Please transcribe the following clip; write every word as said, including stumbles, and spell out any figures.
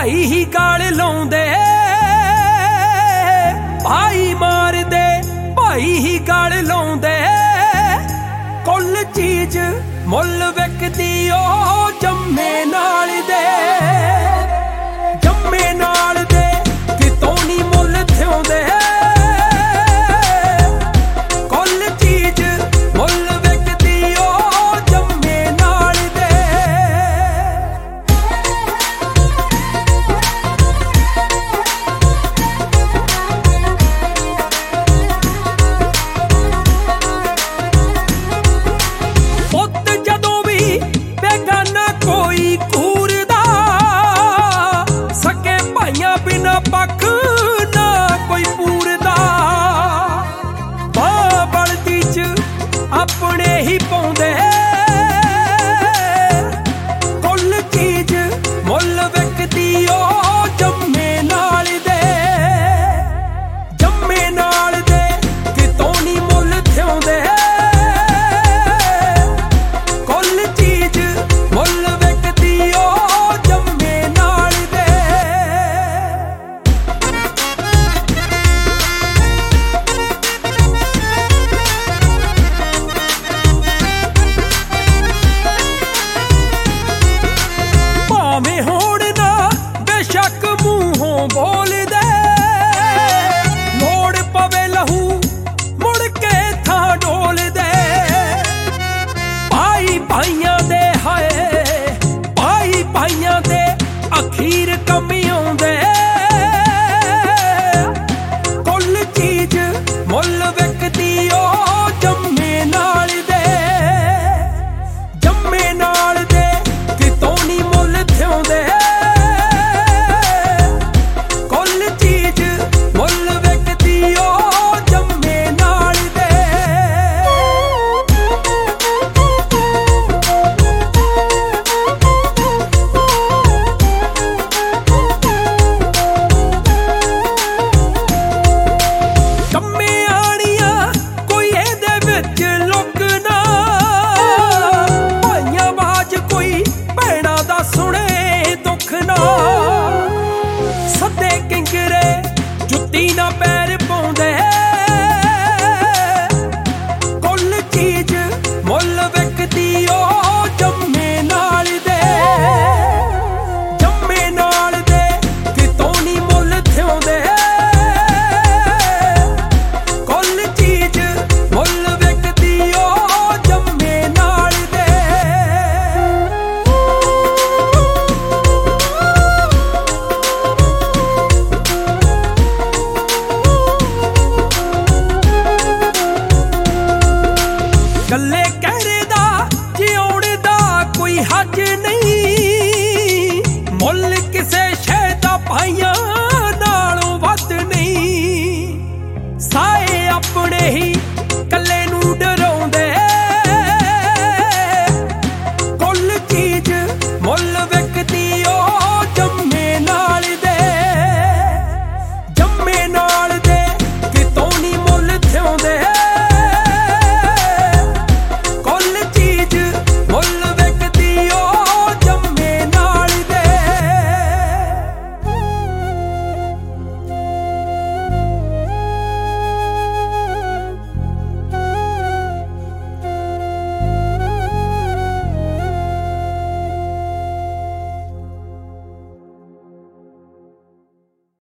भाई ही गाल लाउंदे, भाई मार दे भाई ही गाल लाउंदे। कुल चीज मुल विकदी ओ जम्मे नाल दे, जम्मे नाल दे कितों नी मुल थिउंदे। कुल चीज मुल विकदी ओ जम्मे नाल दे। पुत जदों भी बेगाना कोई घूरदा, सके भाइयां बिना पख ना कोई पूरदा। मां बलदी च अपने ही पाउंदे, कुल चीज मुल विकदी ओ जम्मे नाल दे, जम्मे नाल दे कितों नी मुल थिउंदे। कुल चीज मुल विकदी ओ जम्मे नाल दे। भावें होण ना बेशक मूहों बोलदे, लोड़ पवे लहू मुड़ के थां डोलदे। भाई भाइयां दे हाय भाई भाइयां दे अखीर कमी आउंदे। कुल चीज मुल विकदी ओ जम्मे नाल दे, जम्मे नाल दे कितों नी मुल थिउंदे। कुल चीज मुल विकदी ओ जम्मे नाल दे। ਕੰਮੇ ਆਣੀਆਂ ਕੋਈ ਇਹਦੇ ਵਿੱਚ ਲੁਕਣਾ, ਭਾਈਆਂ ਬਾਜ ਕੋਈ ਭੈਣਾਂ ਦਾ ਸੁਣੇ ਦੁੱਖ ਨਾ। ਸੱਦੇ ਕਿੰਗਰੇ ਜੁੱਤੀ ਨਾ ਪੈਰ ਪਾਉਂਦੇ, ਕੁਲ ਚੀਜ਼ ਮੁੱਲ ਵਿਕਦੀ ਓ ਜੰਮੇ ਨਾਲ ਦੇ, ਜੰਮੇ ਨਾਲ ਦੇ ਕਿਤੋਂ ਨੀ ਮੁੱਲ ਥਿਉਂਦੇ। ਕੁਲ ਚੀਜ਼ ਮੁੱਲ ਵਿਕਦੀ ਓ ਜੰਮੇ ਨਾਲ ਦੇ। ਗੱਲੇ ਕਹਿਰੇ ਦਾ ਜਿਉਣ ਦਾ ਕੋਈ ਹੱਜ ਨਹੀਂ, ਮੁੱਲ ਕਿਸੇ ਸ਼ੈ ਦਾ ਭਾਈਆਂ ਨਾਲੋਂ ਵੱਧ ਨਹੀਂ। ਸਾਏ ਆਪਣੇ ਹੀ ਕੱਲੇ ਨੂੰ ਡਰ